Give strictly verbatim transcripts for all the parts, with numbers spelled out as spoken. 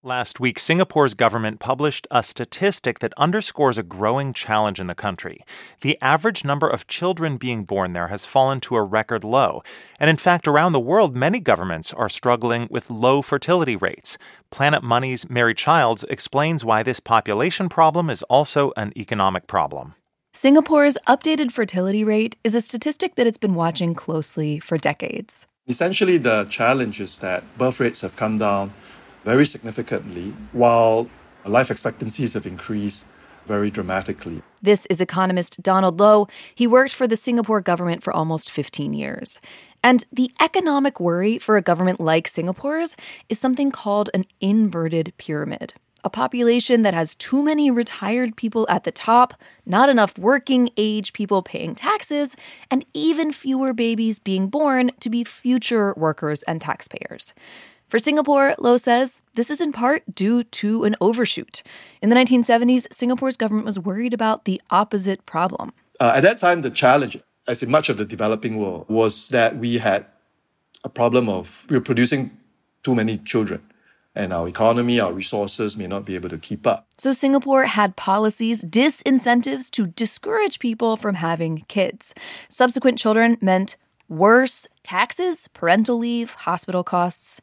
Last week, Singapore's government published a statistic that underscores a growing challenge in the country. The average number of children being born there has fallen to a record low. And in fact, around the world, many governments are struggling with low fertility rates. Planet Money's Mary Childs explains why this population problem is also an economic problem. Singapore's updated fertility rate is a statistic that it's been watching closely for decades. Essentially, the challenge is that birth rates have come down very significantly, while life expectancies have increased very dramatically. This is economist Donald Low. He worked for the Singapore government for almost fifteen years. And the economic worry for a government like Singapore's is something called an inverted pyramid. A population that has too many retired people at the top, not enough working age people paying taxes, and even fewer babies being born to be future workers and taxpayers. For Singapore, Low says, this is in part due to an overshoot. In the nineteen seventies, Singapore's government was worried about the opposite problem. Uh, at that time, the challenge, as in much of the developing world, was that we had a problem of we were producing too many children, and our economy, our resources may not be able to keep up. So Singapore had policies, disincentives to discourage people from having kids. Subsequent children meant worse taxes, parental leave, hospital costs.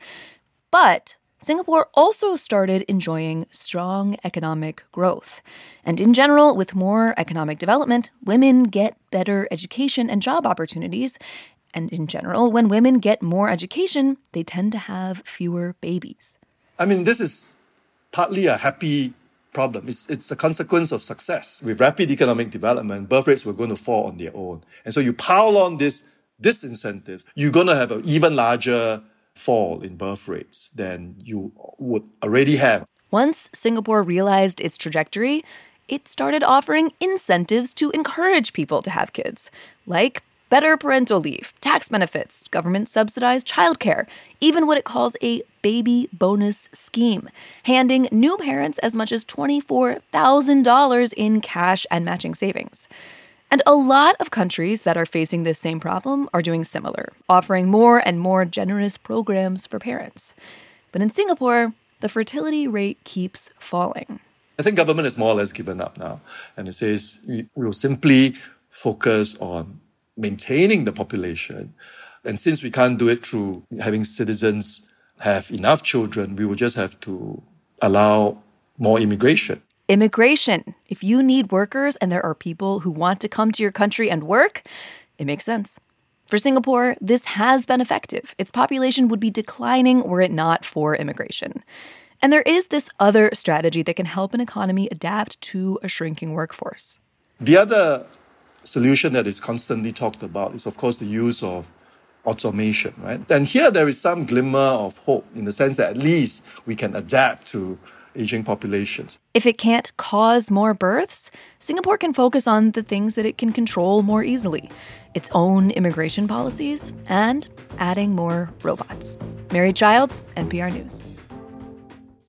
But Singapore also started enjoying strong economic growth. And in general, with more economic development, women get better education and job opportunities. And in general, when women get more education, they tend to have fewer babies. I mean, this is partly a happy problem. It's, it's a consequence of success. With rapid economic development, birth rates were going to fall on their own. And so you pile on this disincentives, you're going to have an even larger fall in birth rates than you would already have. Once Singapore realized its trajectory, it started offering incentives to encourage people to have kids, like better parental leave, tax benefits, government-subsidized childcare, even what it calls a baby bonus scheme, handing new parents as much as twenty-four thousand dollars in cash and matching savings. And a lot of countries that are facing this same problem are doing similar, offering more and more generous programs for parents. But in Singapore, the fertility rate keeps falling. I think government has more or less given up now. And it says we will simply focus on maintaining the population. And since we can't do it through having citizens have enough children, we will just have to allow more immigration. Immigration. If you need workers and there are people who want to come to your country and work, it makes sense. For Singapore, this has been effective. Its population would be declining were it not for immigration. And there is this other strategy that can help an economy adapt to a shrinking workforce. The other solution that is constantly talked about is, of course, the use of automation, right? And here there is some glimmer of hope in the sense that at least we can adapt to aging populations. If it can't cause more births, Singapore can focus on the things that it can control more easily, its own immigration policies and adding more robots. Mary Childs, N P R News.